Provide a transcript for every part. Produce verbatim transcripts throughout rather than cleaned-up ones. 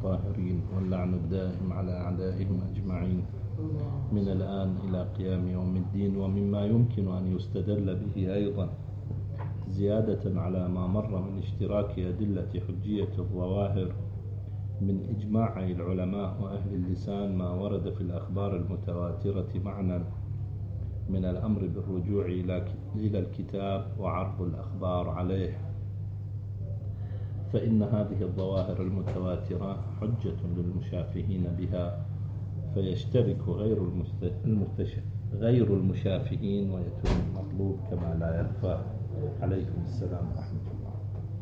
القاهرين، واللعن الدائم على أعدائهم أجمعين من الآن إلى قيام يوم الدين. ومما يمكن أن يستدل به أيضا زيادة على ما مر من اشتراك أدلة حجية الظواهر من إجماع العلماء وأهل اللسان ما ورد في الأخبار المتواترة معنى من الأمر بالرجوع إلى الكتاب وعرض الأخبار عليه، فإن هذه الظواهر المتواترة حجة للمشافهين بها، فيشترك غير المستش... غير المشافهين ويتم المطلوب كما لا يخفى. عليكم السلام ورحمة الله.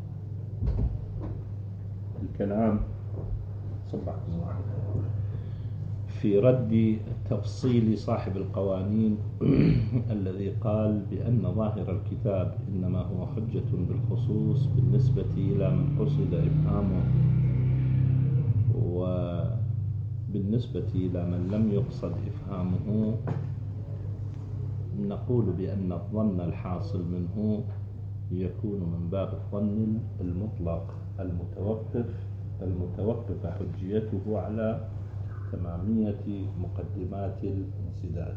الكلام صبحكم الله في رد تفصيل صاحب القوانين الذي قال بأن ظاهر الكتاب إنما هو حجة بالخصوص بالنسبة إلى من قصد إفهامه، وبالنسبة إلى من لم يقصد إفهامه نقول بأن الظن الحاصل منه يكون من باب الظن المطلق المتوقف المتوقف حجيته على تمامية مقدمات الانسداد.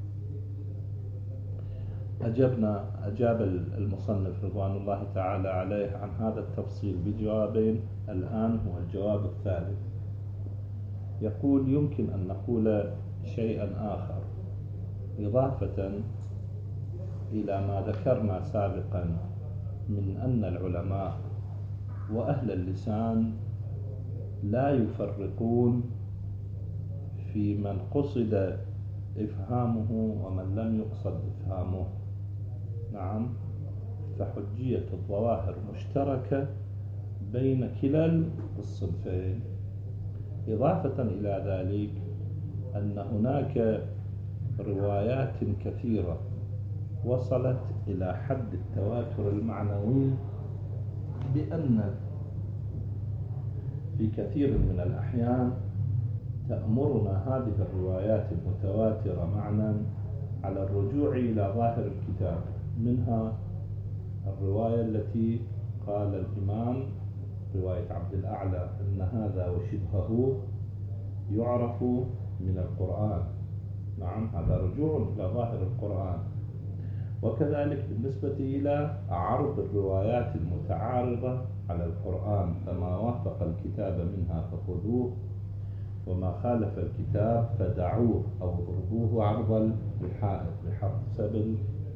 أجبنا أجاب المصنف رضوان الله تعالى عليه عن هذا التفصيل بجوابين. الآن هو الجواب الثالث. يقول: يمكن أن نقول شيئا آخر إضافة إلى ما ذكرنا سابقا من أن العلماء وأهل اللسان لا يفرقون في من قصد إفهامه ومن لم يقصد إفهامه. نعم، فحجية الظواهر مشتركة بين كلا الصنفين. إضافة إلى ذلك أن هناك روايات كثيرة وصلت إلى حد التواتر المعنوي بأن في كثير من الأحيان تأمرنا هذه الروايات المتواترة معنى على الرجوع إلى ظاهر الكتاب. منها الرواية التي قال الإمام رواية عبد الأعلى أن هذا وشبهه يعرف من القرآن. نعم، هذا رجوع إلى ظاهر القرآن. وكذلك بالنسبة إلى عرض الروايات المتعارضة على القرآن، فما وافق الكتاب منها فخذوه وما خالف الكتاب فدعوه أو اضربوه عرض الحائط بحسب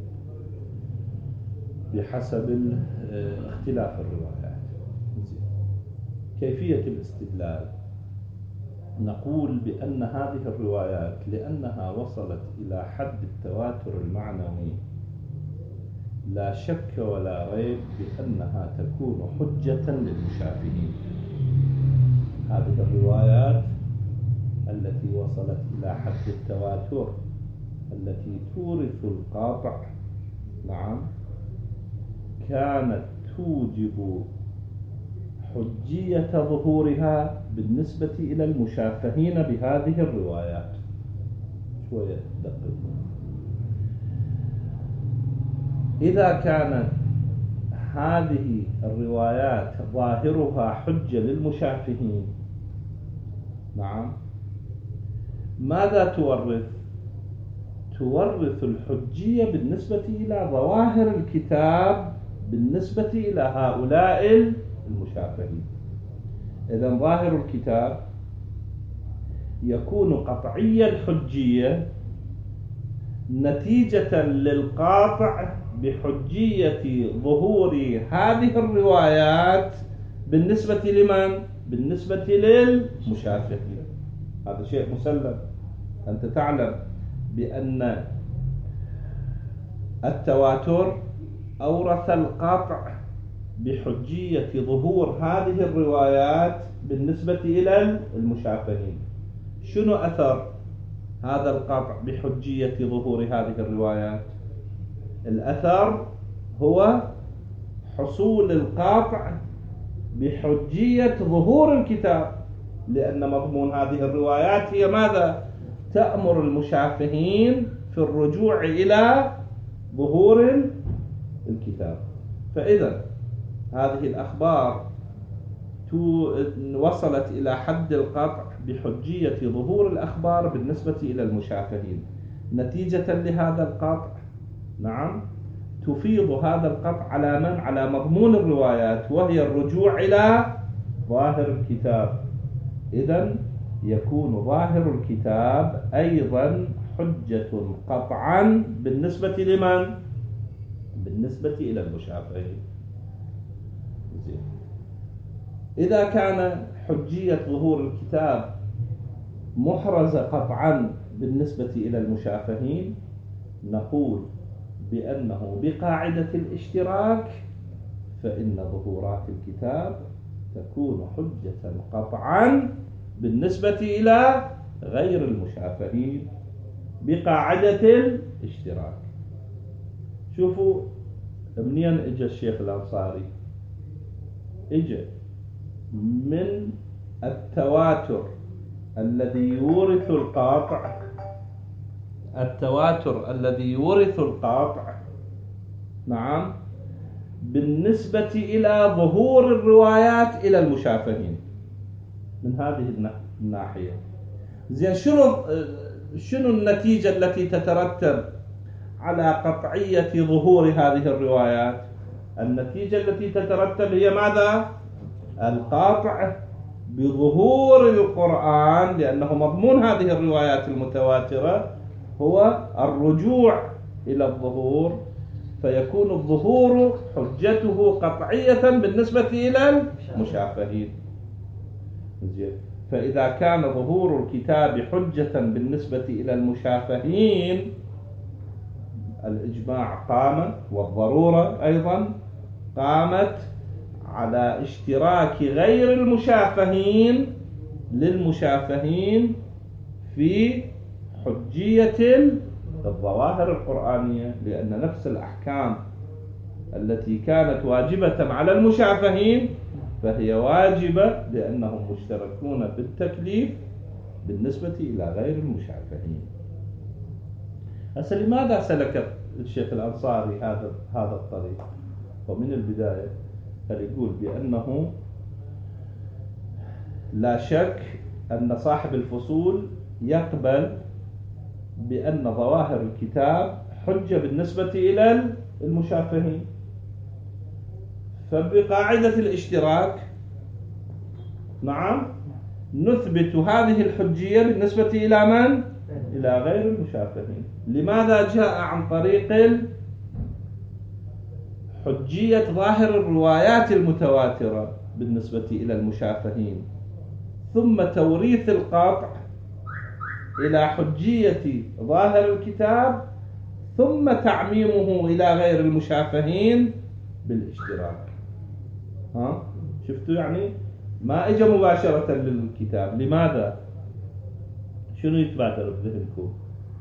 بحسب اختلاف الروايات. كيفية الاستدلال: نقول بأن هذه الروايات لأنها وصلت إلى حد التواتر المعنوي لا شك ولا ريب بأنها تكون حجة للمشافهين. هذه الروايات التي وصلت إلى حد التواتر التي تورث القاطع، نعم، كانت توجب حجية ظهورها بالنسبة إلى المشافهين بهذه الروايات. شوية دقيقة. إذا كانت هذه الروايات ظاهرها حجة للمشافهين، نعم، ماذا تورث؟ تورث الحجية بالنسبة إلى ظواهر الكتاب بالنسبة إلى هؤلاء المشافهين. إذن ظاهر الكتاب يكون قطعي الحجية نتيجة للقاطع بحجية ظهور هذه الروايات بالنسبة لمن؟ بالنسبة للمشافهين. هذا شيء مسلم. أنت تعلم بأن التواتر أورث القاطع بحجية ظهور هذه الروايات بالنسبة إلى المشافهين. شنو أثر هذا القاطع بحجية ظهور هذه الروايات؟ الأثر هو حصول القاطع بحجية ظهور الكتاب، لأن مضمون هذه الروايات هي ماذا؟ تأمر المشافهين في الرجوع إلى ظهور الكتاب. فإذا هذه الأخبار وصلت إلى حد القطع بحجية ظهور الأخبار بالنسبة إلى المشافهين. نتيجة لهذا القطع نعم تفيض هذا القطع على من؟ على مضمون الروايات، وهي الرجوع إلى ظاهر الكتاب. إذن يكون ظاهر الكتاب أيضا حجة قطعا بالنسبة لمن؟ بالنسبة إلى المشافهين. إذا كان حجية ظهور الكتاب محرزة قطعا بالنسبة إلى المشافهين، نقول بأنه بقاعدة الاشتراك فإن ظهورات الكتاب تكون حجة قطعا بالنسبة إلى غير المشافهين بقاعدة الاشتراك. شوفوا منين اجى الشيخ الأنصاري؟ اجى من التواتر الذي يورث القاطع، التواتر الذي يورث القاطع نعم بالنسبة إلى ظهور الروايات إلى المشافهين من هذه الناحية. زين شنو شنو النتيجة التي تترتب على قطعية ظهور هذه الروايات؟ النتيجة التي تترتب هي ماذا؟ القاطع بظهور القرآن، لأنه مضمون هذه الروايات المتواترة هو الرجوع إلى الظهور، فيكون الظهور حجته قطعية بالنسبة إلى المشافهين. فإذا كان ظهور الكتاب حجة بالنسبة إلى المشافهين، الإجماع قام والضرورة أيضا قامت على اشتراك غير المشافهين للمشافهين في حجية الظواهر القرآنية، لأن نفس الأحكام التي كانت واجبة على المشافهين فهي واجبة لأنهم مشتركون بالتكليف بالنسبة إلى غير المشافهين. هسه لماذا سلك الشيخ الأنصاري هذا هذا الطريق؟ ومن البداية فليقول بأنه لا شك أن صاحب الفصول يقبل بأن ظواهر الكتاب حجة بالنسبة إلى المشافهين، فبقاعدة الاشتراك نعم نثبت هذه الحجية بالنسبة إلى من؟ إلى غير المشافهين. لماذا جاء عن طريق حجية ظاهر الروايات المتواترة بالنسبة إلى المشافهين، ثم توريث القطع إلى حجية ظاهر الكتاب، ثم تعميمه إلى غير المشافهين بالاشتراك؟ ها شفتوا؟ يعني ما اجى مباشرة للكتاب. لماذا؟ شنو يتبادر بذهنكم؟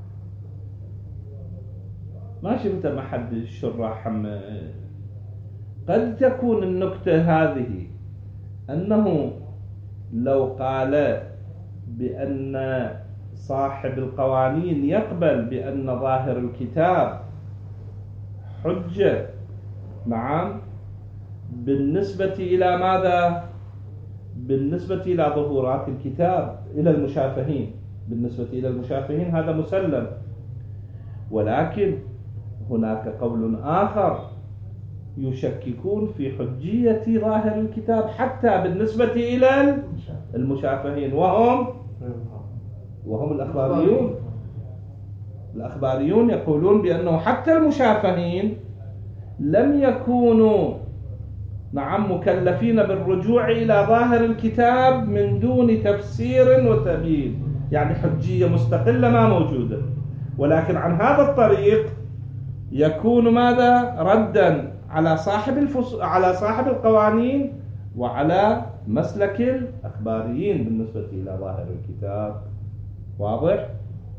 ما شفت ما حد الشراح هم. قد تكون النكتة هذه أنه لو قال بأن صاحب القوانين يقبل بأن ظاهر الكتاب حجة نعم بالنسبة إلى ماذا؟ بالنسبة إلى ظهورات الكتاب إلى المشافهين، بالنسبة إلى المشافهين هذا مسلم، ولكن هناك قول آخر يشككون في حجية ظاهر الكتاب حتى بالنسبة إلى المشافهين، وهم وهم الأخباريون. الأخباريون يقولون بأنه حتى المشافهين لم يكونوا نعم مكلفين بالرجوع إلى ظاهر الكتاب من دون تفسير وتبيين، يعني حجية مستقلة ما موجودة، ولكن عن هذا الطريق يكون ماذا؟ ردا على صاحب الفص... على صاحب القوانين وعلى مسلك الأخباريين بالنسبة إلى ظاهر الكتاب. واضح؟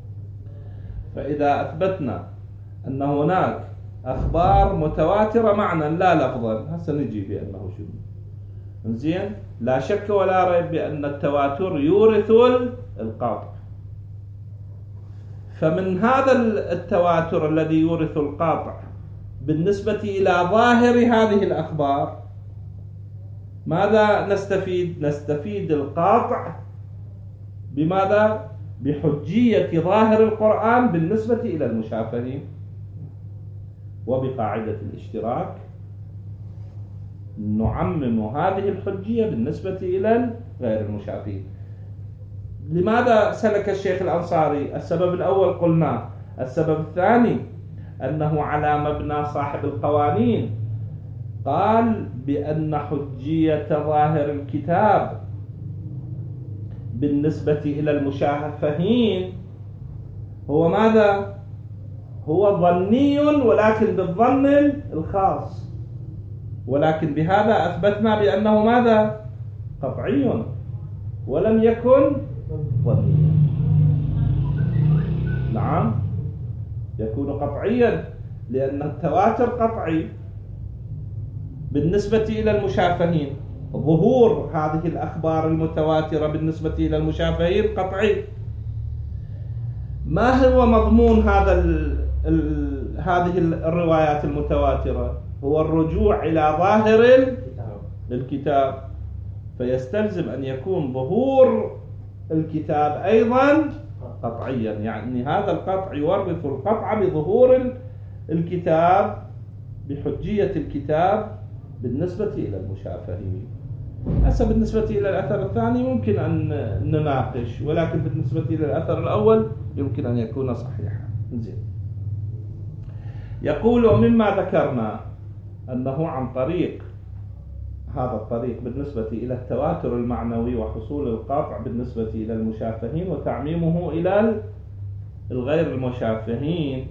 فإذا أثبتنا أن هناك أخبار متواترة معنى لا لفظا، هسه نجي بأنه شنو؟ زين، لا شك ولا ريب بأن التواتر يورث القطع. فمن هذا التواتر الذي يورث القطع بالنسبة إلى ظاهر هذه الأخبار ماذا نستفيد؟ نستفيد القاطع بماذا؟ بحجية ظاهر القرآن بالنسبة إلى المشافهين، وبقاعدة الاشتراك نعمم هذه الحجية بالنسبة إلى غير المشافهين. لماذا سلك الشيخ الأنصاري؟ السبب الأول قلنا. السبب الثاني أنه على مبنى صاحب القوانين، قال بأن حجية ظاهر الكتاب بالنسبة إلى المشافهين هو ماذا؟ هو ظني، ولكن بالظن الخاص، ولكن بهذا أثبتنا بأنه ماذا؟ قطعي ولم يكن ظنيا. نعم، يكون قطعيا لأن التواتر قطعي بالنسبة إلى المشافهين. ظهور هذه الأخبار المتواترة بالنسبة إلى المشافهين قطعي. ما هو مضمون هذا ال ال هذه الروايات المتواترة؟ هو الرجوع إلى ظاهر الكتاب، فيستلزم أن يكون ظهور الكتاب أيضا قطعيا، يعني هذا القطع يورث القطع بظهور الكتاب، بحجية الكتاب بالنسبة إلى المشافهين. هسه بالنسبة إلى الأثر الثاني ممكن أن نناقش، ولكن بالنسبة إلى الأثر الأول يمكن أن يكون صحيحا. زين. يقول ومما ذكرنا أنه عن طريق هذا الطريق بالنسبة إلى التواتر المعنوي وحصول القاطع بالنسبة إلى المشافهين وتعميمه إلى الغير المشافهين،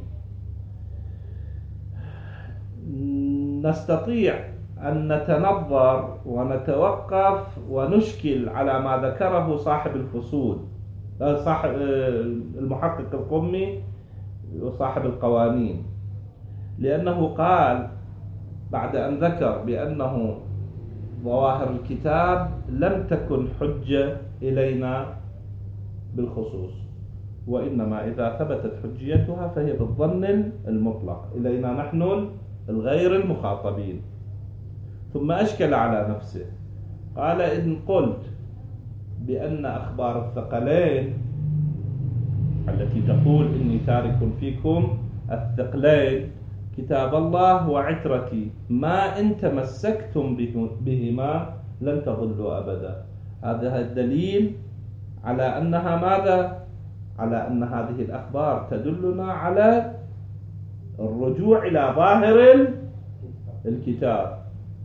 نستطيع أن نتنظر ونتوقف ونشكل على ما ذكره صاحب الفصول، صاحب المحقق القمي وصاحب القوانين، لأنه قال بعد أن ذكر بأنه ظواهر الكتاب لم تكن حجة إلينا بالخصوص، وإنما إذا ثبتت حجيتها فهي بالظن المطلق إلينا نحن الغير المخاطبين. ثم أشكل على نفسه، قال إن قلت بأن أخبار الثقلين التي تقول إني تارك فيكم الثقلين كتاب الله وعترتي ما إن تمسكتم بهما لن تضلوا أبدا، هذا الدليل على أنها ماذا؟ على أن هذه الأخبار تدلنا على الرجوع إلى ظاهر الكتاب،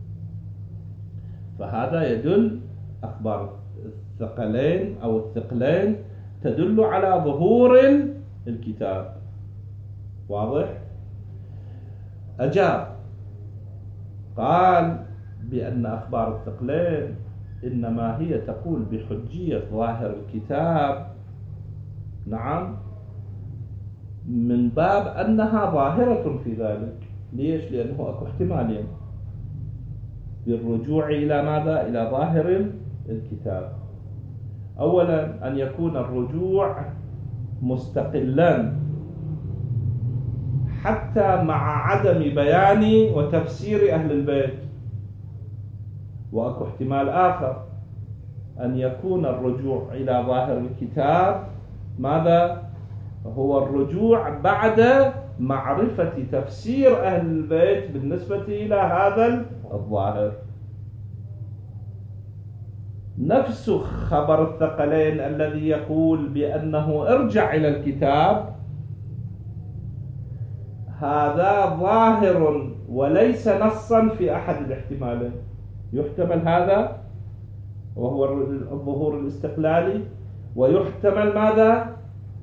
فهذا يدل أخبار الثقلين أو الثقلين تدل على ظهور الكتاب. واضح؟ أجاب قال بأن أخبار الثقلين إنما هي تقول بحجية ظاهر الكتاب، نعم، من باب أنها ظاهرة في ذلك. ليش؟ لأنه أكو احتمالين بالرجوع إلى ماذا؟ إلى ظاهر الكتاب. أولا أن يكون الرجوع مستقلا حتى مع عدم بيان وتفسير أهل البيت، وأكو احتمال آخر أن يكون الرجوع إلى ظاهر الكتاب ماذا؟ هو الرجوع بعد معرفة تفسير أهل البيت بالنسبة إلى هذا الظاهر. نفس خبر الثقلين الذي يقول بأنه ارجع إلى الكتاب، هذا ظاهر وليس نصا في أحد الاحتمالين. يحتمل هذا وهو الظهور الاستقلالي، ويحتمل ماذا؟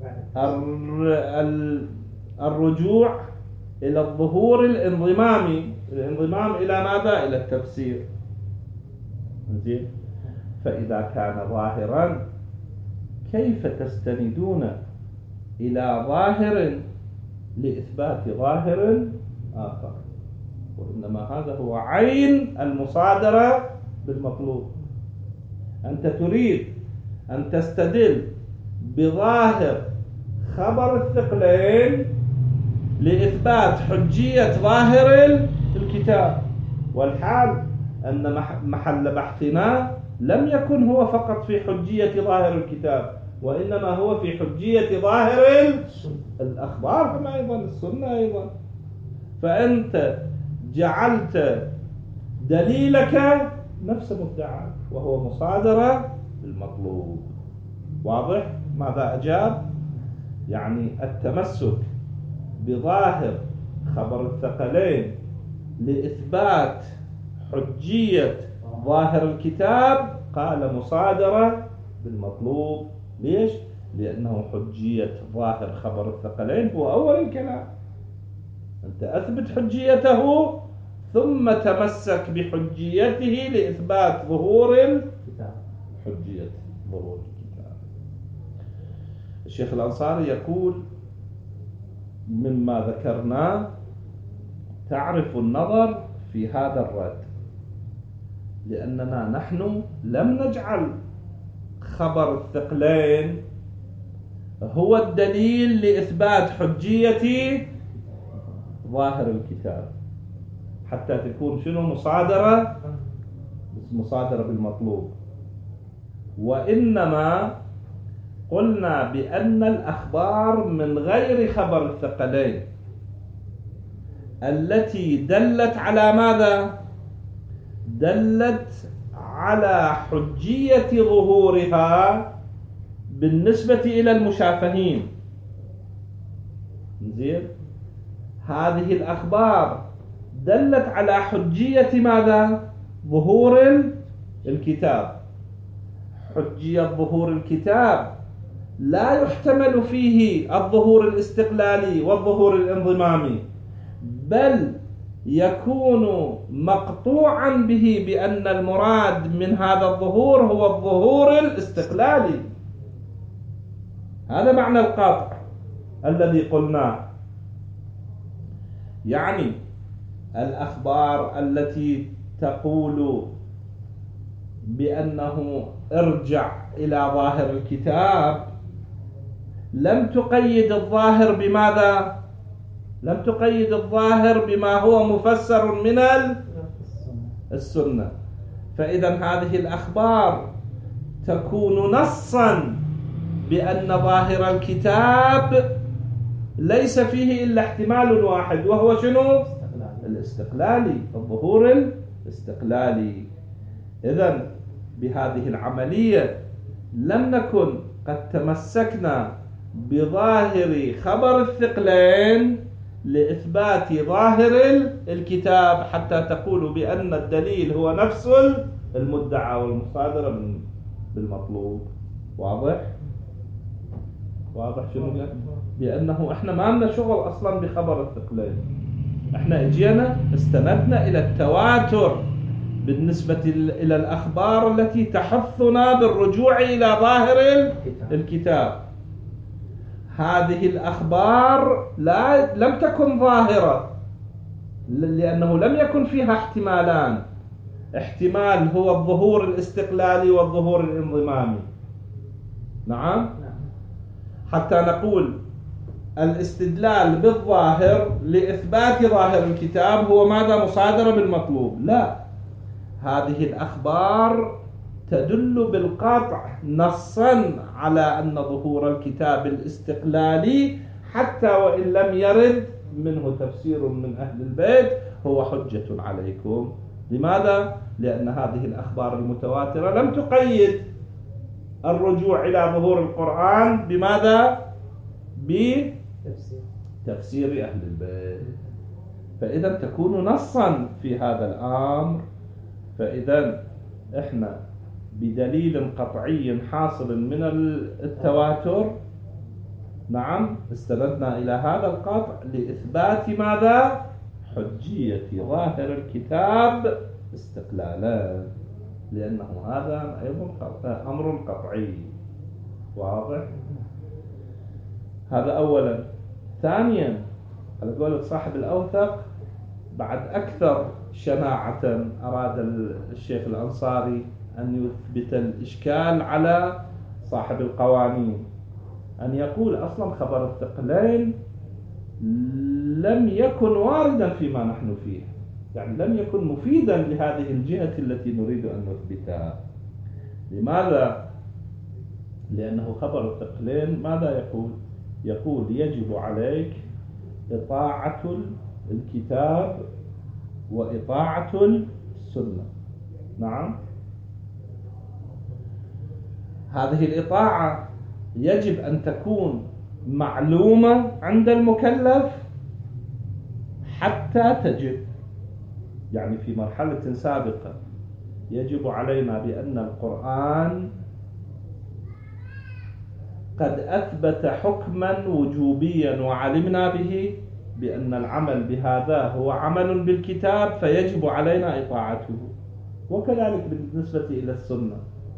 الرجوع إلى الظهور الانضمامي، الانضمام إلى ماذا؟ إلى التفسير. زين. فإذا كان ظاهرا كيف تستندون إلى ظاهر لإثبات ظاهر آخر؟ وإنما هذا هو عين المصادرة بالمطلوب. أنت تريد أن تستدل بظاهر خبر الثقلين لإثبات حجية ظاهر الكتاب، والحال أن محل بحثنا لم يكن هو فقط في حجية ظاهر الكتاب، وإنما هو في حجية ظاهر الأخبار كما أيضا السنة أيضا. فأنت جعلت دليلك نفس مدعاك وهو مصادرة بالمطلوب. واضح؟ ماذا أجاب؟ يعني التمسك بظاهر خبر الثقلين لإثبات حجية ظاهر الكتاب قال مصادرة بالمطلوب. ليش؟ لأنه حجية ظاهر خبر الثقلين هو أول الكلام. أنت أثبت حجيته ثم تمسك بحجيته لإثبات ظهور الكتاب. حجية ظهور الكتاب. الشيخ الأنصاري يقول مما ذكرنا تعرف النظر في هذا الرد، لأننا نحن لم نجعل خبر الثقلين هو الدليل لإثبات حجية ظاهر الكتاب حتى تكون شنو مصادرة مصادرة بالمطلوب، وإنما قلنا بأن الأخبار من غير خبر الثقلين التي دلت على ماذا؟ دلت على حجية ظهورها بالنسبة إلى المشافهين. زين، هذه الأخبار دلت على حجية ماذا؟ ظهور الكتاب. حجية ظهور الكتاب لا يحتمل فيه الظهور الاستقلالي والظهور الانضمامي، بل يكون مقطوعا به بأن المراد من هذا الظهور هو الظهور الاستقلالي. هذا معنى القاطع الذي قلناه. يعني الأخبار التي تقول بأنه ارجع إلى ظاهر الكتاب لم تقيد الظاهر بماذا؟ لم تقيد الظاهر بما هو مفسر من السنة. فإذا هذه الأخبار تكون نصا بأن ظاهر الكتاب ليس فيه إلا احتمال واحد وهو شنو؟ الاستقلالي، الظهور الاستقلالي. إذن بهذه العملية لم نكن قد تمسكنا بظاهر خبر الثقلين لإثبات ظاهر الكتاب حتى تقول بأن الدليل هو نفس المدعى والمصادرة بالمطلوب. واضح؟ واضح شنو يعني؟ بأنه احنا ما لنا شغل أصلا بخبر الثقلين، احنا اجينا استندنا إلى التواتر بالنسبة إلى الأخبار التي تحثنا بالرجوع إلى ظاهر الكتاب. هذه الأخبار لا لم تكن ظاهرة لأنه لم يكن فيها احتمالان، احتمال هو الظهور الاستقلالي والظهور الانضمامي. نعم، حتى نقول الاستدلال بالظاهر لإثبات ظاهر الكتاب هو ماذا؟ مصادرة بالمطلوب. لا، هذه الأخبار تدل بالقطع نصا على أن ظهور الكتاب الاستقلالي حتى وإن لم يرد منه تفسير من أهل البيت هو حجة عليكم. لماذا؟ لأن هذه الأخبار المتواترة لم تقيد الرجوع إلى ظهور القرآن بماذا؟ بتفسير أهل البيت. فإذا تكون نصا في هذا الأمر. فإذا إحنا بدليل قطعي حاصل من التواتر، نعم، استندنا إلى هذا القطع لإثبات ماذا؟ حجية ظاهر الكتاب استقلالا، لأنه هذا أيضا أمر قطعي. واضح؟ هذا أولا. ثانيا، على قولة صاحب الأوثق، بعد أكثر شناعة أراد الشيخ الأنصاري أن يثبت الإشكال على صاحب القوانين، أن يقول أصلا خبر الثقلين لم يكن واردا فيما نحن فيه. يعني لم يكن مفيدا لهذه الجهة التي نريد أن نثبتها. لماذا؟ لأنه خبر الثقلين ماذا يقول؟ يقول يجب عليك إطاعة الكتاب وإطاعة السنة. نعم، هذه الإطاعة يجب أن تكون معلومة عند المكلف حتى تجب. يعني في مرحلة سابقة يجب علينا بأن القرآن قد أثبت حكما وجوبيا وعلمنا به بأن العمل بهذا هو عمل بالكتاب فيجب علينا إطاعته، وكذلك بالنسبة إلى السنة.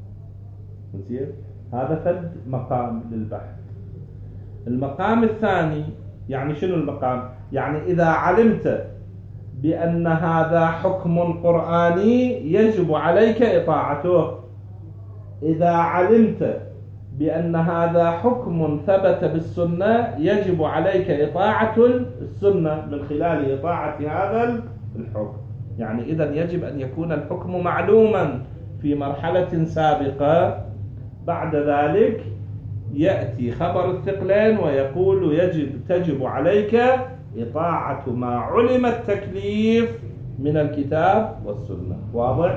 هذا فد مقام للبحث. المقام الثاني يعني شنو المقام؟ يعني إذا علمت بأن هذا حكم قرآني يجب عليك إطاعته، إذا علمت بأن هذا حكم ثبت بالسنة يجب عليك إطاعة السنة من خلال إطاعة هذا الحكم. يعني إذن يجب أن يكون الحكم معلوما في مرحلة سابقة. بعد ذلك يأتي خبر الثقلين ويقول يجب تجب عليك إطاعة ما علم التكليف من الكتاب والسنة. واضح؟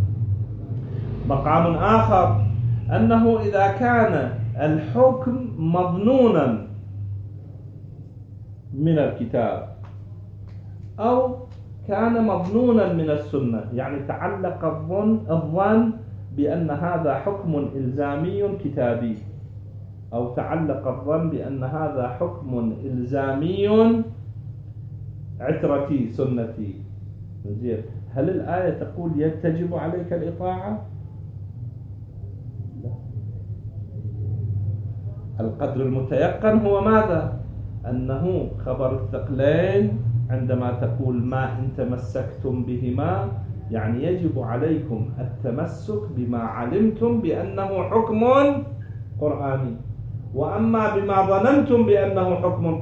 مقام آخر أنه إذا كان الحكم مظنونا من الكتاب أو كان مظنونا من السنة، يعني تعلق الظن الظن بأن هذا حكم إلزامي كتابي، أو تعلق الظن بأن هذا حكم إلزامي عترتي سنتي. هل الآية تقول يجب عليك الإطاعة؟ لا. القدر المتيقن هو ماذا؟ أنه خبر الثقلين عندما تقول ما إن تمسكتم بهما، يعني يجب عليكم التمسك بما علمتم بأنه حكم قرآني. وأما بما ظننتم بأنه حكم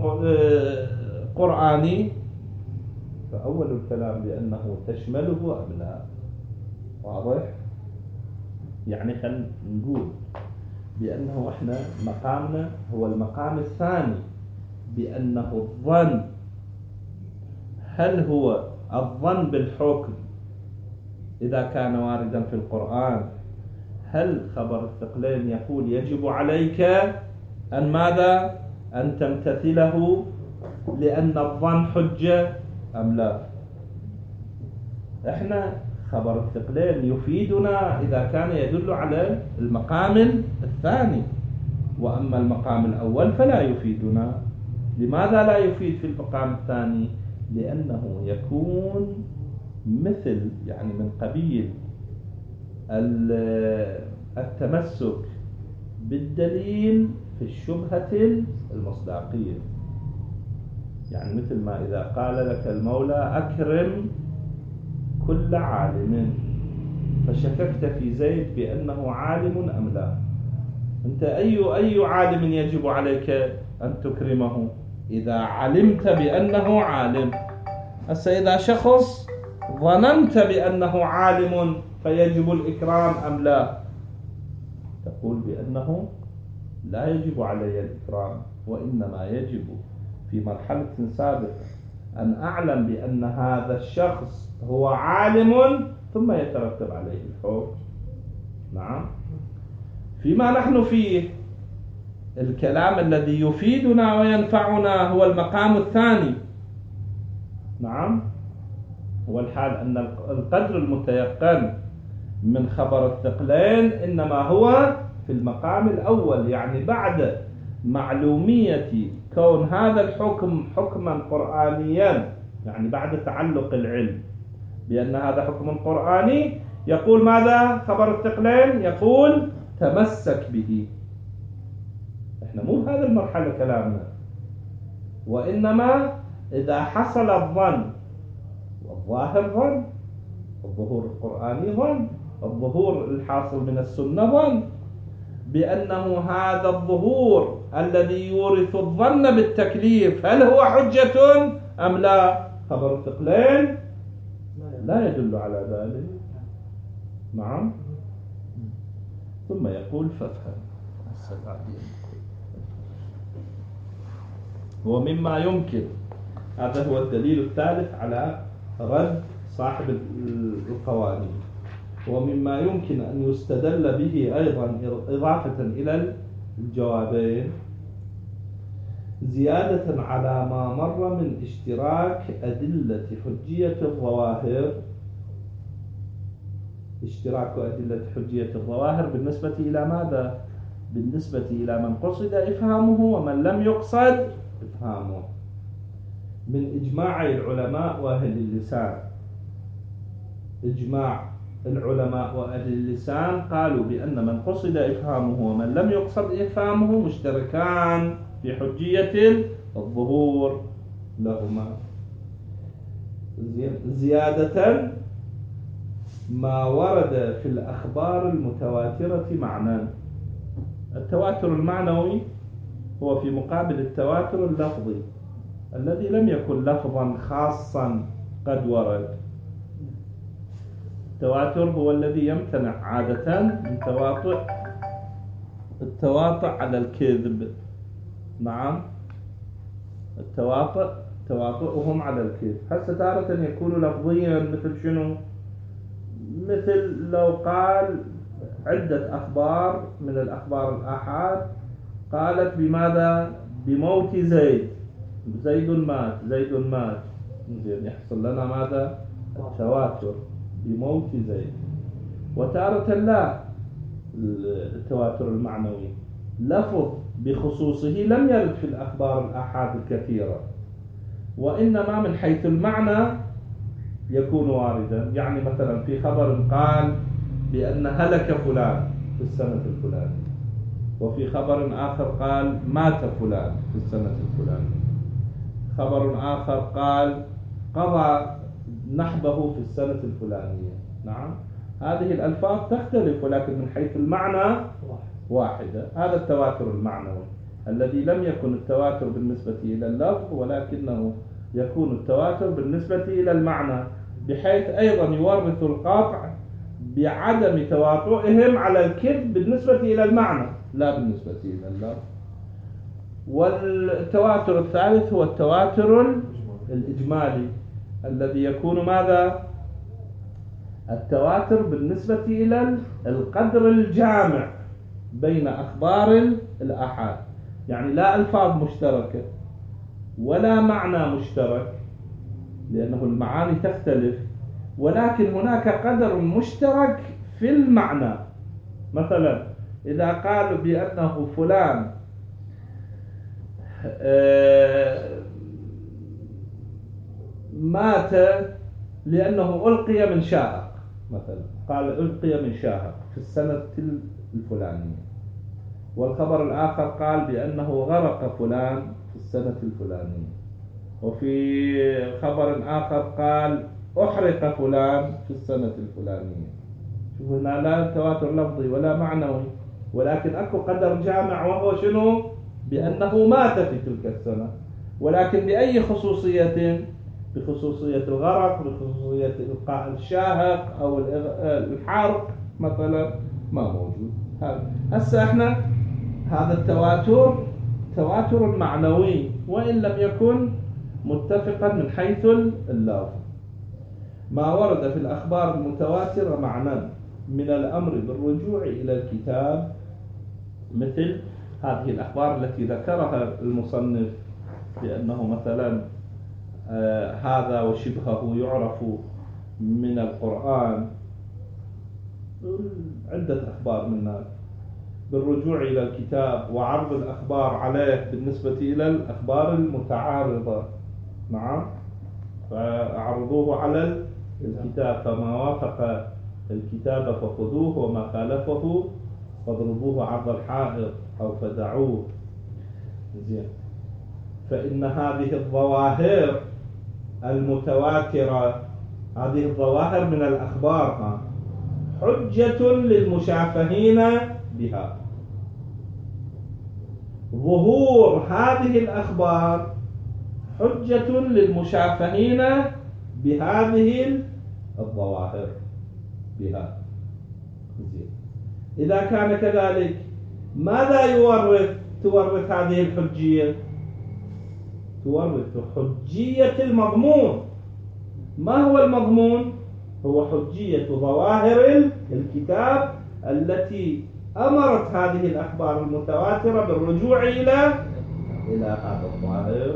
قرآني فأول الكلام بأنه تشمله أم لا. واضح؟ يعني خلينا نقول بأنه إحنا مقامنا هو المقام الثاني، بأنه الظن، هل هو الظن بالحكم إذا كان واردا في القرآن، هل خبر الثقلين يقول يجب عليك أن ماذا؟ أن تمتثله لأن الظن حجة أم لا؟ إحنا خبر الثقلين يفيدنا إذا كان يدل على المقام الثاني، وأما المقام الأول فلا يفيدنا. لماذا لا يفيد في المقام الثاني؟ لأنه يكون مثل يعني من قبيل التمسك بالدليل في الشبهة المصداقية. يعني مثل ما إذا قال لك المولى أكرم كل عالم فشككت في زيد بأنه عالم أم لا، أنت أي أي عالم يجب عليك أن تكرمه؟ إذا علمت بأنه عالم. هسه إذا شخص ظننت بأنه عالم فيجب الإكرام أم لا؟ تقول بأنه لا يجب علي الإكرام، وإنما يجب في مرحلة سابقة أن أعلم بأن هذا الشخص هو عالم ثم يترتب عليه الحكم. نعم. فيما نحن فيه الكلام الذي يفيدنا وينفعنا هو المقام الثاني. نعم، هو الحال أن القدر المتيقن من خبر الثقلين إنما هو في المقام الأول، يعني بعد معلومية كون هذا الحكم حكما قرآنيا، يعني بعد تعلق العلم بأن هذا حكم قرآني، يقول ماذا خبر الثقلين؟ يقول تمسك به. احنا مو هذا المرحلة كلامنا، وإنما إذا حصل الظن، والظاهر ظن، الظهور القرآني ظن، الظهور الحاصل من السنة ظن، بأنه هذا الظهور الذي يورث الظن بالتكليف هل هو حجة أم لا؟ خبر الثقلين لا يدل على ذلك. نعم. ثم يقول فافهم. ومما يمكن، هذا هو الدليل الثالث على رد صاحب القوانين، ومما يمكن أن يستدل به أيضا إضافة إلى الجوابين زيادة على ما مر من اشتراك أدلة حجية الظواهر اشتراك أدلة حجية الظواهر بالنسبة إلى ماذا؟ بالنسبة إلى من قصد إفهامه ومن لم يقصد إفهامه، من إجماع العلماء وأهل اللسان. إجماع العلماء وأهل اللسان قالوا بأن من قصد إفهامه ومن لم يقصد إفهامه مشتركان في حجية الظهور لهما. زيادة ما ورد في الأخبار المتواترة معنى. التواتر المعنوي هو في مقابل التواتر اللفظي الذي لم يكن لفظا خاصا قد ورد. التواتر هو الذي يمتنع عادة من تواطؤ التواطؤ على الكذب. نعم، التواطؤ تواطؤهم على الكذب. هسه تارة يكون لفظيا مثل شنو؟ مثل لو قال عدة أخبار من الأخبار الآحاد قالت بماذا؟ بموت زيد، زيد مات، زيد مات، يحصل لنا ماذا؟ التواتر بموت زيد. وتارة لا، التواتر المعنوي لفظ بخصوصه لم يرد في الأخبار الآحاد الكثيرة، وإنما من حيث المعنى يكون واردا. يعني مثلا في خبر قال بأن هلك فلان في السنة الفلانية، وفي خبر آخر قال مات فلان في السنة الفلانية، خبر آخر قال قضى نحبه في السنة الفلانية. نعم، هذه الألفاظ تختلف ولكن من حيث المعنى واحدة. هذا التواتر المعنوي الذي لم يكن التواتر بالنسبة إلى اللفظ ولكنه يكون التواتر بالنسبة إلى المعنى، بحيث أيضا يورث القطع بعدم تواطؤهم على الكذب بالنسبة إلى المعنى لا بالنسبة إلى اللفظ. والتواتر الثالث هو التواتر الإجمالي الذي يكون ماذا؟ التواتر بالنسبة إلى القدر الجامع بين أخبار الآحاد، يعني لا ألفاظ مشتركة ولا معنى مشترك لأنه المعاني تختلف، ولكن هناك قدر مشترك في المعنى. مثلا إذا قالوا بأنه فلان مات لأنه ألقي من شاهق، مثلا قال ألقي من شاهق في السنة الفلانية، والخبر الآخر قال بأنه غرق فلان في السنة الفلانية، وفي خبر آخر قال أحرق فلان في السنة الفلانية. شوف هنا لا تواتر لفظي ولا معنوي، ولكن أكو قدر جامع وهو شنو؟ بأنه مات في تلك السنة، ولكن بأي خصوصية؟ بخصوصية الغرق، بخصوصية إلقاء الشاهق أو الحرق مثلا، ما موجود. هسه احنا هذا التواتر تواتر معنوي وإن لم يكن متفقا من حيث اللفظ. ما ورد في الأخبار المتواترة معنى من الأمر بالرجوع إلى الكتاب، مثل هذه الأخبار التي ذكرها المصنف بأنه مثلا آه هذا وشبهه يعرف من القرآن، عدة أخبار منها بالرجوع إلى الكتاب وعرض الأخبار عليه بالنسبة إلى الأخبار المتعارضة. نعم، فأعرضوه على الكتاب، فما وافق الكتاب فخذوه وما خالفه فاضربوه عرض الحائط أو فدعوه. زين، فإن هذه الظواهر المتواترة، هذه الظواهر من الأخبار حجة للمشافهين بها. ظهور هذه الأخبار حجة للمشافهين بهذه الظواهر بها. إذا كان كذلك ماذا يورث تورث هذه الحجية؟ تورث حجية المضمون. ما هو المضمون؟ هو حجية ظواهر الكتاب التي أمرت هذه الأخبار المتواترة بالرجوع إلى إلى هذا الظاهر.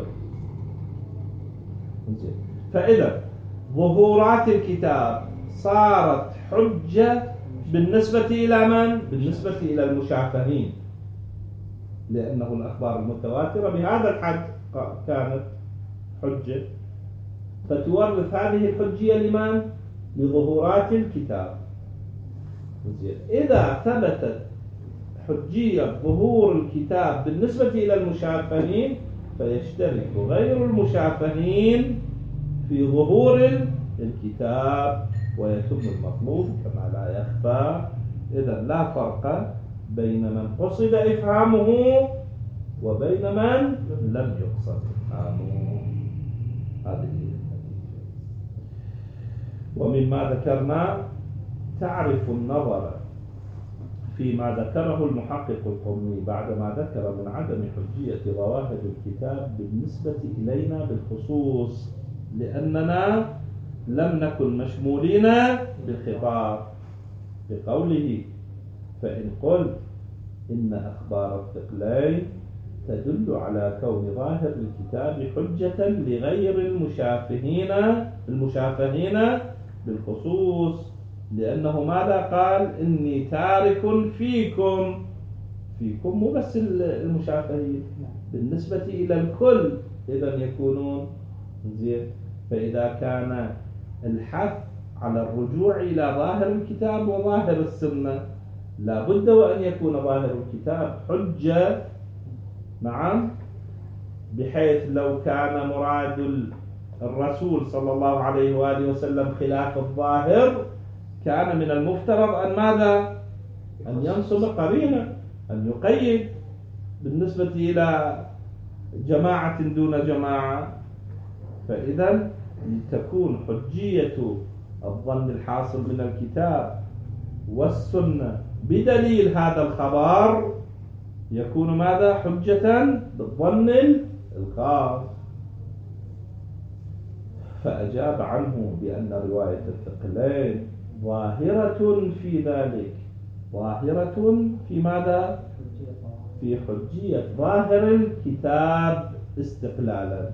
فإذا ظهورات الكتاب صارت حجة بالنسبة إلى من؟ بالنسبة إلى المشافهين، لأنه الأخبار المتواترة بهذا الحد كانت حجة، فتورث هذه الحجية لمن؟ لظهورات الكتاب. إذا ثبتت حجية ظهور الكتاب بالنسبة إلى المشافهين، فيشترك غير المشافهين في ظهور الكتاب ويتم المطلوب كما لا يخفى. إذا لا فرق بين من قصد إفهامه وبين من لم يقصد إفهامه. هذه ومما ذكرنا تعرف النظر فيما ذكره المحقق القرني بعدما ذكر من عدم حجية ظواهر الكتاب بالنسبة إلينا بالخصوص، لأننا لم نكن مشمولين بالخطاب بقوله: فإن قلت إن أخبار الثقلين تدل على كون ظاهر الكتاب حجة لغير المشافهين المشافهين بالخصوص، لأنه ماذا قال؟ إني تارك فيكم. فيكم مو بس المشافهين، بالنسبة إلى الكل إذن يكونون زين. فإذا كان الحث على الرجوع إلى ظاهر الكتاب وظاهر السنة، لا بد وأن يكون ظاهر الكتاب حجة، نعم، بحيث لو كان مراد الرسول صلى الله عليه وآله وسلم خلاف الظاهر كان من المفترض أن ماذا؟ أن ينصب قرينة، أن يقيد بالنسبة إلى جماعة دون جماعة. فإذا تكون حجية الظن الحاصل من الكتاب والسنة بدليل هذا الخبر يكون ماذا؟ حجة بالظن الخاص. فأجاب عنه بأن رواية الثقلين ظاهرة في ذلك، ظاهرة في ماذا؟ في حجية ظاهر الكتاب استقلالا.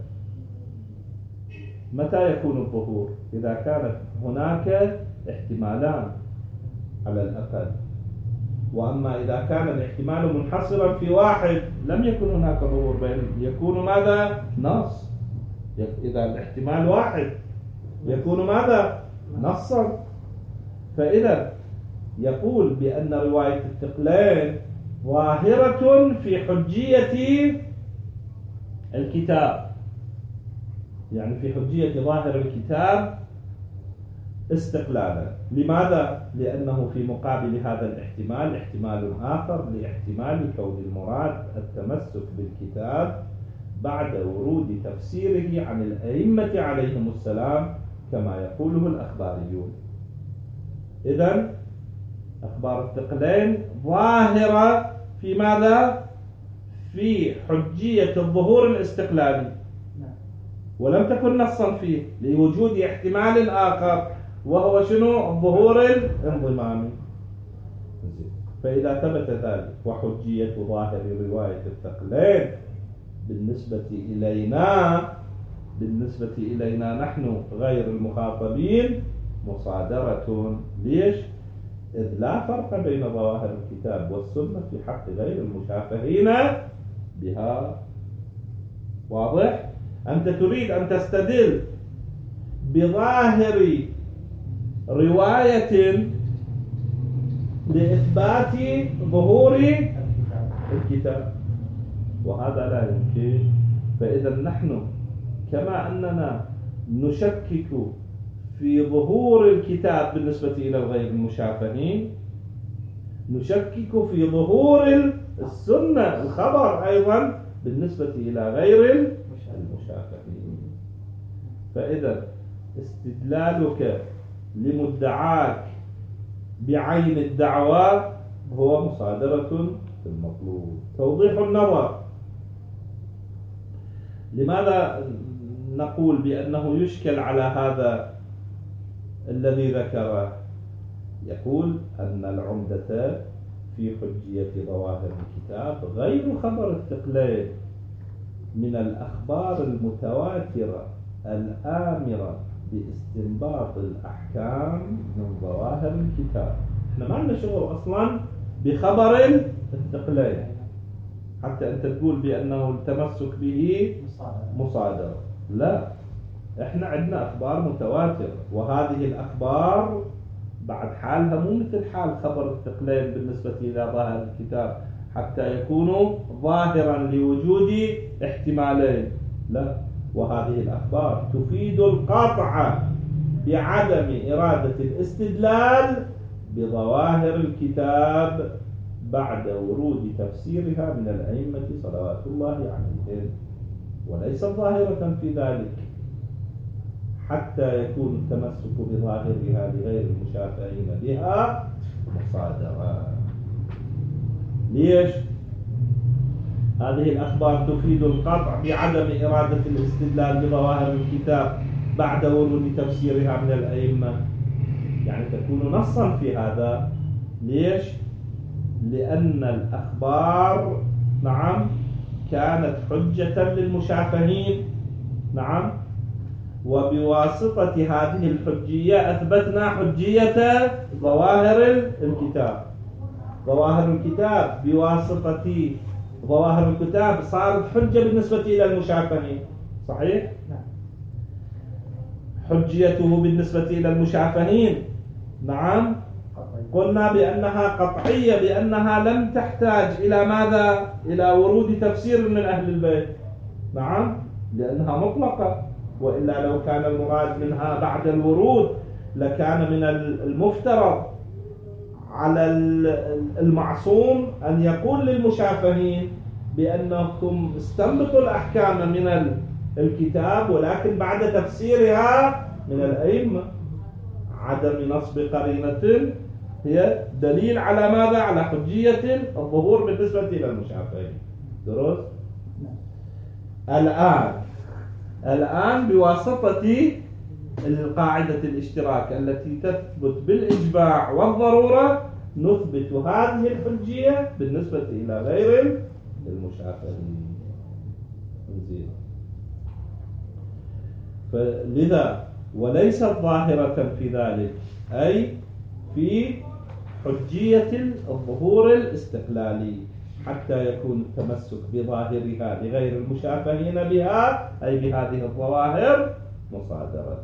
متى يكون الظهور؟ إذا كانت هناك احتمالان على الأقل، وأما إذا كان الاحتمال منحصرا في واحد لم يكن هناك ظهور، بل يكون ماذا؟ نص. إذا الاحتمال واحد يكون ماذا؟ نصا. فإذا يقول بأن رواية الثقلين ظاهرة في حجية الكتاب، يعني في حجية ظاهر الكتاب استقلالا. لماذا؟ لأنه في مقابل هذا الاحتمال احتمال آخر لاحتمال كون المراد التمسك بالكتاب بعد ورود تفسيره عن الأئمة عليهم السلام كما يقوله الأخباريون. إذن أخبار الثقلين ظاهرة في ماذا؟ في حجية الظهور الاستقلالي، ولم تكن نصا فيه لوجود احتمال آخر وهو شنو؟ الظهور الانضمامي. فإذا ثبت ذلك وحجية ظاهر رواية الثقلين بالنسبة إلينا بالنسبة إلينا نحن غير المخاطبين مصادرة. ليش؟ إذ لا فرق بين ظواهر الكتاب والسنة في حق غير المشافهين بها. واضح؟ أنت تريد أن تستدل بظاهر رواية لإثبات ظهور الكتاب، وهذا لا يمكن. فإذا نحن كما أننا نشكك في ظهور الكتاب بالنسبة إلى غير المشافهين، نشكك في ظهور السنة الخبر أيضا بالنسبة إلى غير المشافهين. فإذا استدلالك لمدعاك بعين الدعوة هو مصادرة المطلوب. توضيح النظر. لماذا نقول بأنه يشكل على هذا الذي ذكره؟ يقول أن العمدة في حجية ظواهر الكتاب غير خبر الثقلين من الأخبار المتواترة الآمرة باستنباط الأحكام من ظواهر الكتاب. احنا ما لنا شغل أصلا بخبر الثقلين حتى أنت تقول بأنه التمسك به مصادرة. لا، احنا عندنا أخبار متواترة، وهذه الأخبار بعد حالها مو مثل حال خبر الثقلين بالنسبة إلى ظاهر الكتاب حتى يكونوا ظاهرا لوجود احتمالين. لا، وهذه الأخبار تفيد القطع بعدم إرادة الاستدلال بظواهر الكتاب بعد ورود تفسيرها من الأئمة صلوات الله عليهم، وليست ظاهرة في ذلك حتى يكون التمسك بظاهرها لغير المشافعين بها مصادرة. ليش؟ هذه الأخبار تفيد القطع بعدم إرادة الاستدلال بظواهر الكتاب بعد ورود تفسيرها من الأئمة، يعني تكون نصا في هذا. ليش؟ لأن الأخبار نعم كانت حجة للمشافهين، نعم، وبواسطة هذه الحجية أثبتنا حجية ظواهر الكتاب. ظواهر الكتاب بواسطة ظواهر الكتاب صارت حجة بالنسبة إلى المشافهين، صحيح؟ حجيته بالنسبة إلى المشافهين نعم قلنا بأنها قطعية، بأنها لم تحتاج إلى ماذا؟ إلى ورود تفسير من أهل البيت، نعم، لأنها مطلقة، وإلا لو كان المراد منها بعد الورود لكان من المفترض على المعصوم أن يقول للمشافهين بأنكم استنبطوا الأحكام من الكتاب ولكن بعد تفسيرها من الأئمة. عدم نصب قرينة هي دليل على ماذا؟ على حجية الظهور بالنسبة إلى المشافهين. درست؟ الآن الآن بواسطة القاعدة الاشتراك التي تثبت بالإجماع والضرورة نثبت هذه الحجية بالنسبة إلى غير المشافهين. فلذا وليست ظاهرة في ذلك، أي في حجية الظهور الاستقلالي حتى يكون التمسك بظاهرها لغير المشافهين بها أي بهذه الظواهر مصادرة.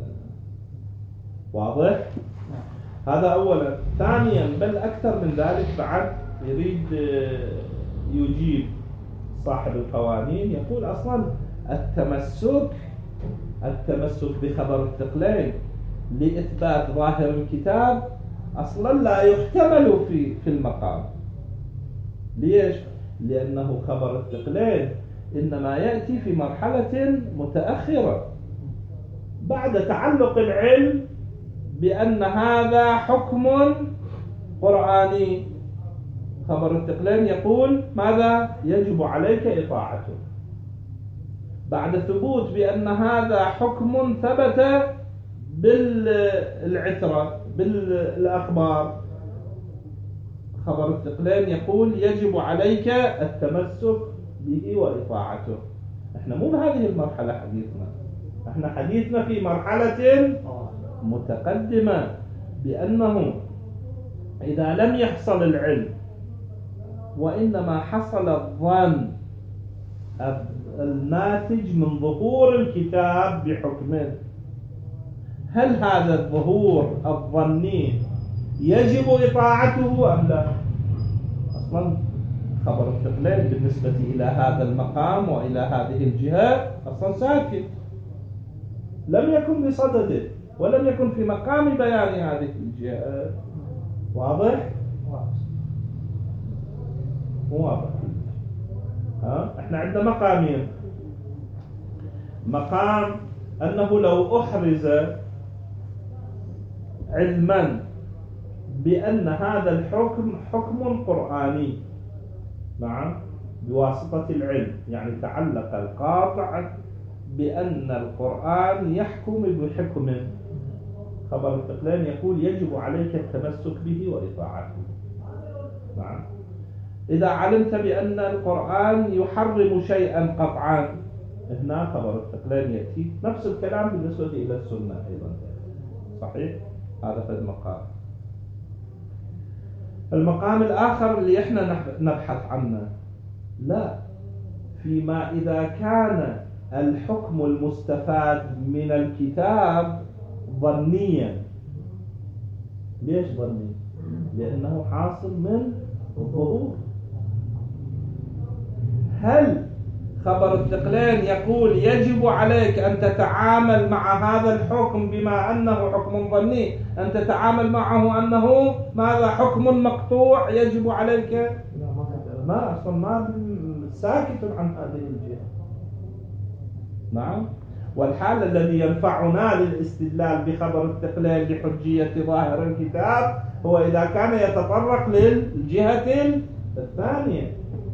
واضح؟ هذا أولا. ثانيا بل أكثر من ذلك بعد يريد يجيب صاحب القوانين، يقول أصلا التمسك التمسك بخبر الثقلين لإثبات ظاهر الكتاب أصلا لا يحتمل في في المقام. ليش؟ لأنه خبر الثقلين إنما يأتي في مرحلة متأخرة بعد تعلق العلم بأن هذا حكم قرآني. خبر الثقلين يقول ماذا؟ يجب عليك إطاعته. بعد ثبوت بأن هذا حكم ثبت بالعترة بالأخبار، خبر الثقلين يقول يجب عليك التمسك به وإطاعته. احنا مو بهذه المرحلة حديثنا، احنا حديثنا في مرحلة متقدمة بأنه إذا لم يحصل العلم وإنما حصل الظن الناتج من ظهور الكتاب بحكمه، هل هذا الظهور الظني يجب إطاعته أم لا؟ أصلا خبر الثقلين بالنسبة إلى هذا المقام وإلى هذه الجهة أصلا ساكت، لم يكن بصدده ولم يكن في مقام بيان هذه الجهة. واضح؟ واضح. ها؟ احنا عندنا مقامين. مقام أنه لو أحرز علما بأن هذا الحكم حكم قرآني، نعم، بواسطة العلم، يعني تعلق القاطع بأن القرآن يحكم بحكم. خبر الثقلين يقول يجب عليك التمسك به وإطاعته. نعم. إذا علمت بأن القرآن يحرم شيئا قطعا، هنا خبر الثقلين يأتي. نفس الكلام بالنسبة إلى السنة أيضا، صحيح؟ هذا في المقام. المقام الآخر اللي احنا نبحث عنه، لا، فيما إذا كان الحكم المستفاد من الكتاب ظنيا. ليش ظني؟ لأنه حاصل من الظهور. هل خبر الثقلين يقول يجب عليك أن تتعامل مع هذا الحكم بما أنه حكم ظني، أن تتعامل معه أنه ماذا؟ حكم مقطوع يجب عليك؟ ما أصلا ما ساكت عن هذه الجهة. نعم. والحال الذي ينفعنا للاستدلال بخبر الثقلين لحجية ظاهر الكتاب هو إذا كان يتطرق للجهة الثانية،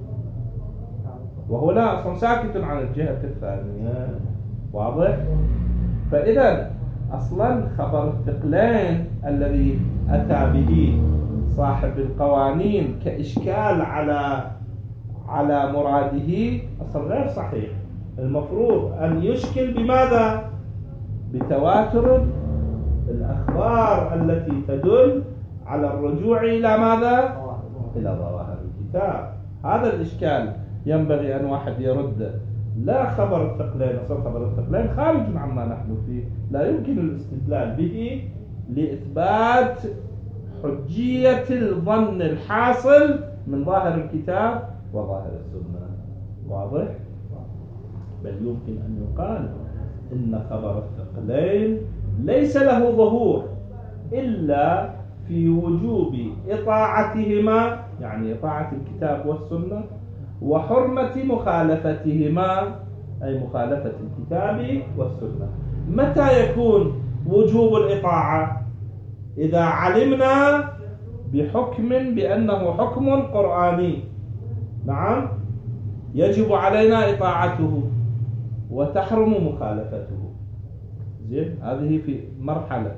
وهو لا أصلا ساكت عن الجهة الثانية. واضح؟ فإذا أصلا خبر الثقلين الذي أتى به صاحب القوانين كإشكال على على مراده أصلا غير صحيح. المفروض أن يشكل بماذا؟ بتواتر الأخبار التي تدل على الرجوع إلى ماذا؟ إلى ظواهر الكتاب. هذا الإشكال ينبغي أن واحد يرد. لا خبر الثقلين، أصلا خبر الثقلين خارج عما نحن فيه، لا يمكن الاستدلال به لإثبات حجية الظن الحاصل من ظاهر الكتاب وظاهر السنة. واضح؟ بل يمكن أن يقال إن خبر الثقلين ليس له ظهور إلا في وجوب إطاعتهما، يعني إطاعة الكتاب والسنة، وحرمة مخالفتهما، أي مخالفة الكتاب والسنة. متى يكون وجوب الإطاعة؟ إذا علمنا بحكم بأنه حكم قرآني، نعم، يجب علينا إطاعته وتحرم مخالفته. زين، هذه في مرحلة،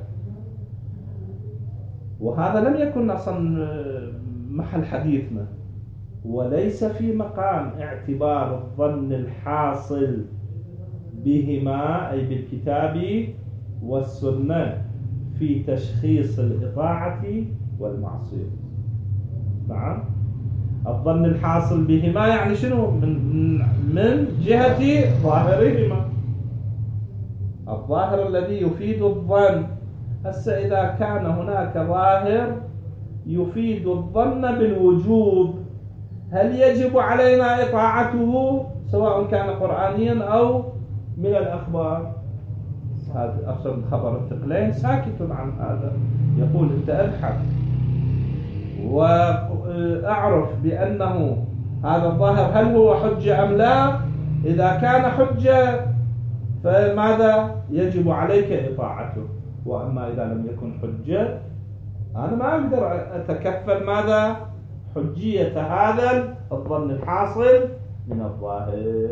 وهذا لم يكن أصلا محل حديثنا، وليس في مقام اعتبار الظن الحاصل بهما، أي بالكتاب والسنة، في تشخيص الإطاعة والمعصية. نعم، الظن الحاصل بهما يعني شنو؟ من من جهة ظاهرهما، الظاهر الذي يفيد الظن. هسه إذا كان هناك ظاهر يفيد الظن بالوجوب، هل يجب علينا إطاعته سواء كان قرآنيا أو من الأخبار؟ هذا أصلا خبر الثقلين ساكت عن هذا. يقول أنت أبحث وأعرف بأنه هذا الظاهر هل هو حجة أم لا. إذا كان حجة فماذا؟ يجب عليك إطاعته. وأما إذا لم يكن حجة أنا ما أقدر أتكفل ماذا؟ حجية هذا الظن الحاصل من الظاهر.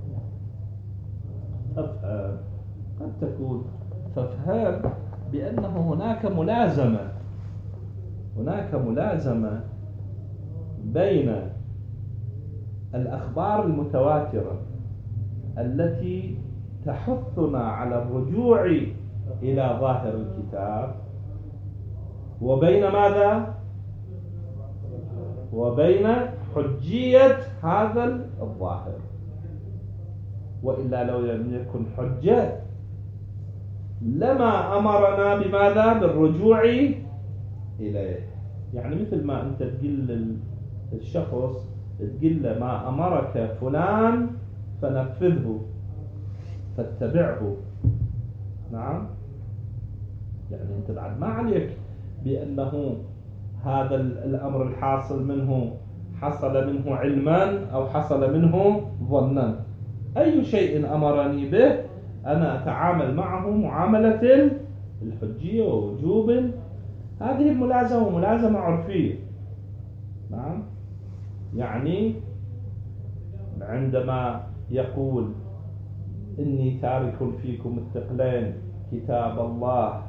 أفهم قد تكون فافهم بأنه هناك ملازمة هناك ملازمة بين الأخبار المتواترة التي تحثنا على الرجوع إلى ظاهر الكتاب وبين ماذا؟ وبين حجية هذا الظاهر. وإلا لو لم يكن حجة لما أمرنا بماذا؟ بالرجوع إليه. يعني مثل ما أنت تقول للشخص تقول له ما أمرك فلان فنفذه فاتبعه. نعم، يعني أنت بعد ما عليك بأنه هذا الأمر الحاصل منه حصل منه علما أو حصل منه ظنا. أي شيء أمرني به أنا أتعامل معه معاملة الحجية ووجوب، هذه الملازمة ملازمة عرفية. نعم، يعني عندما يقول إني تارك فيكم الثقلين كتاب الله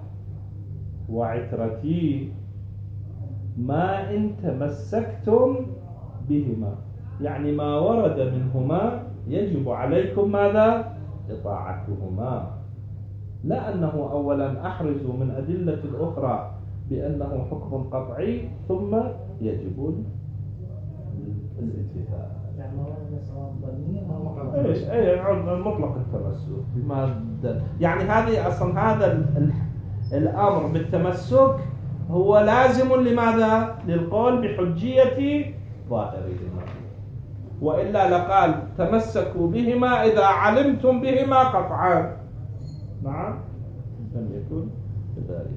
وعترتي ما إن تمسكتم بهما، يعني ما ورد منهما يجب عليكم ماذا؟ إطاعتهما، لا أنه أولا أحرز من أدلة الأخرى بأنه حكم قطعي ثم يجب الاتفاق. ايش اي مطلق التمسك بما يعني هذه اصلا هذا الامر بالتمسك هو لازم لماذا؟ للقول بحجية ظاهرهما، والا لقال تمسكوا بهما اذا علمتم بهما قطعا. نعم، لم يكن كذلك.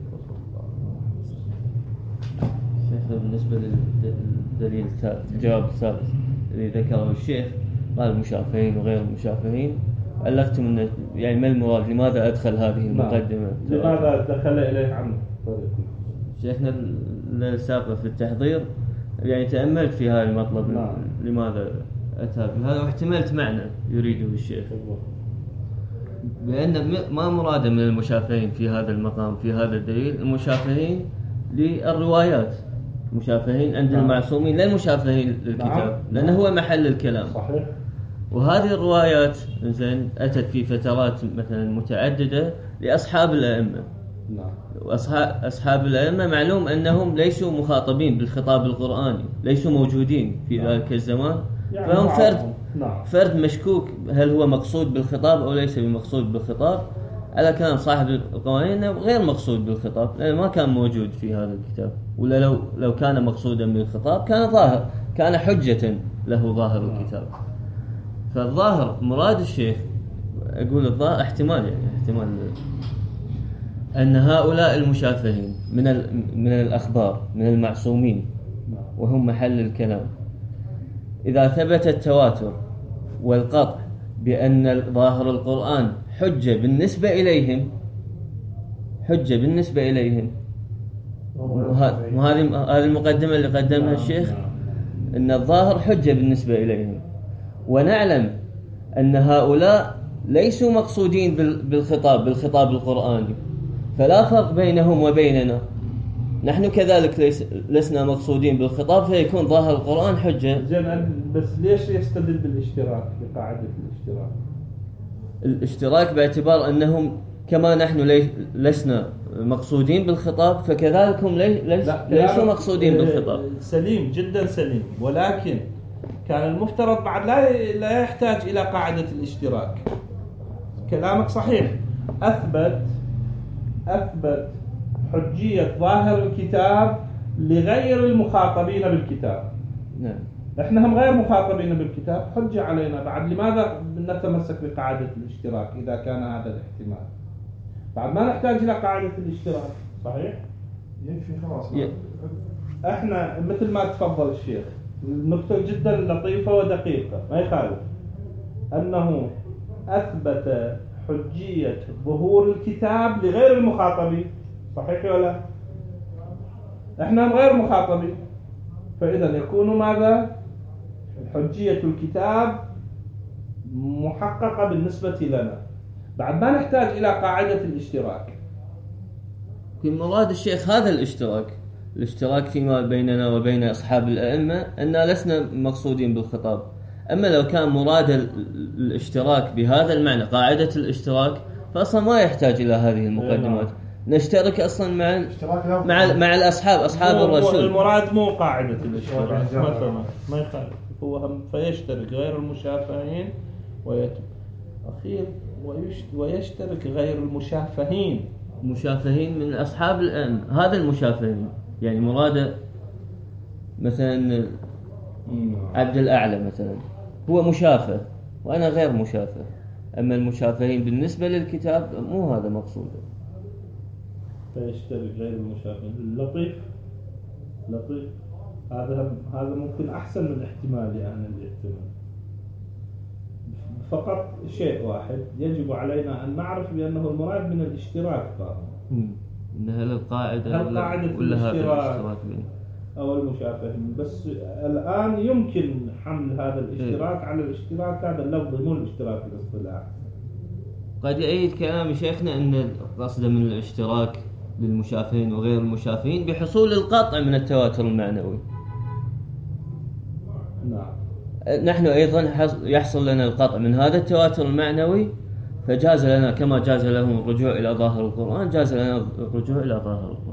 شيخ بالنسبة للدليل الثالث، الجواب الثالث اللي ذكره الشيخ قال المشافهين وغير المشافهين، علقتم أن يعني ما المراد؟ لماذا أدخل هذه المقدمة؟ لماذا دخل إليه عن طريق شيخنا السابق في التحضير يعني تأملت في هذا المطلب. نعم. لماذا أتى بهذا، واحتملت معنى يريده الشيخ بأن ما مراده من المشافهين في هذا المقام في هذا الدليل المشافهين للروايات، مشافهين عند نعم. المعصومين لا المشافهين للكتاب. نعم. لأنه هو محل الكلام. صحيح. وهذه الروايات زين أتت في فترات مثلا متعددة لأصحاب الأئمة. نعم. وأصحاب أصحاب الأئمة معلوم أنهم ليسوا مخاطبين بالخطاب القرآني، ليسوا موجودين في نعم. ذلك الزمان، يعني فهم فرد نعم. فرد مشكوك هل هو مقصود بالخطاب أو ليس بمقصود بالخطاب، على كلام صاحب القوانين غير مقصود بالخطاب لأنه ما كان موجود في هذا الكتاب، ولا لو لو كان مقصودا بالخطاب كان ظاهر، كان حجة له ظاهر الكتاب. فالظاهر مراد الشيخ، أقول الظاهر احتمال يعني احتمال أن هؤلاء المشافهين من من الأخبار من المعصومين وهم محل الكلام، إذا ثبت التواتر والقطع بأن ظاهر القرآن حجة بالنسبة إليهم، حجة بالنسبة إليهم، وهذه هذه المقدمة اللي قدمها الشيخ، أن الظاهر حجة بالنسبة إليهم، ونعلم أن هؤلاء ليسوا مقصودين بالخطاب بالخطاب القرآني، فلا فرق بينهم وبيننا، نحن كذلك ليس لسنا مقصودين بالخطاب، فيكون ظاهر القرآن حجة. زين، بس ليش يستدل بالاشتراك بقاعدة الاشتراك؟ الاشتراك باعتبار أنهم كما نحن لسنا مقصودين بالخطاب فكذلك هم ليس ليسوا مقصودين بالخطاب. سليم جدا سليم، ولكن كان المفترض بعد لا لا يحتاج إلى قاعدة الاشتراك. كلامك صحيح، أثبت أثبت حجية ظاهر الكتاب لغير المخاطبين بالكتاب. نعم. احنا هم غير مخاطبين بالكتاب، حجة علينا بعد. لماذا نتمسك بقاعدة الاشتراك إذا كان هذا الاحتمال؟ بعد ما نحتاج إلى قاعدة الاشتراك. صحيح؟ يكفي خلاص. احنا مثل ما تفضل الشيخ، النقطة جدا لطيفة ودقيقة ما يخالف، أنه أثبت حجية ظهور الكتاب لغير المخاطبين. صحيح ولا؟ احنا غير مخاطبين، فإذا يكون ماذا؟ حجية الكتاب محققة بالنسبة لنا، بعد ما نحتاج إلى قاعدة الاشتراك. في مراد الشيخ هذا الاشتراك، الاشتراك فيما بيننا وبين أصحاب الأئمة أننا لسنا مقصودين بالخطاب. أما لو كان مراد الاشتراك بهذا المعنى قاعدة الاشتراك فأصلا ما يحتاج إلى هذه المقدمات، نشترك أصلا مع مع مع الأصحاب أصحاب الرسول. المراد مو قاعدة الاشتراك مثلا ما يخالف، هو هم فيشترك غير المشافهين ويتم أخير ويشترك غير المشافهين. مشافهين من أصحاب الآن، هذا المشافهين يعني مراده مثلا عبد الأعلى مثلا هو مشافه وأنا غير مشافه، أما المشافهين بالنسبة للكتاب مو هذا مقصوده. فيشترك غير المشافهين. لطيف لطيف، هذا هذا ممكن أحسن من الاحتمال يعني الاحتمال. فقط شيء واحد يجب علينا أن نعرف بأنه المراد من الاشتراك فهم. إن هل القاعدة هل قاعدة ولا هذا الاشتراك أو المشافهين؟ بس الآن يمكن حمل هذا الاشتراك إيه؟ على الاشتراك هذا اللفظ مو الاشتراك الاصطلاحي. قد يؤيد كلام شيخنا أن القصد من الاشتراك للمشافهين وغير المشافهين بحصول القطع من التواتر المعنوي. نعم. نحن أيضا يحصل لنا القطع من هذا التواتر المعنوي، فجاز لنا كما جاز لهم الرجوع إلى ظاهر القرآن جاز لنا الرجوع إلى ظاهر القرآن.